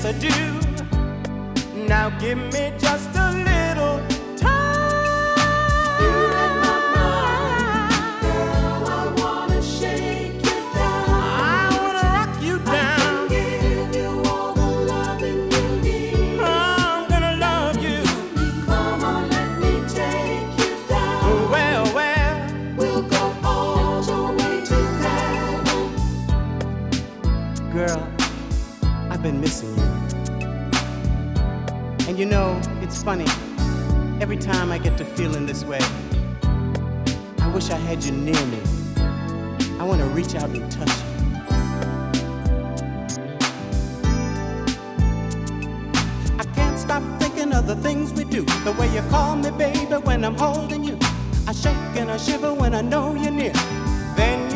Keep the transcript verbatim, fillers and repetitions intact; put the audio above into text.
to do. Now give me just a little time. You in my mind, girl, I wanna shake you down. I wanna rock you down. I can give you all the loving you need. I'm gonna love you. Come on, let me take you down. Well, well, We'll go all the way to heaven. girl, I've been missing you. And you know, it's funny. Every time I get to feeling this way, I wish I had you near me. I want to reach out and touch you. I can't stop thinking of the things we do. The way you call me, baby, when I'm holding you. I shake and I shiver when I know you're near. Then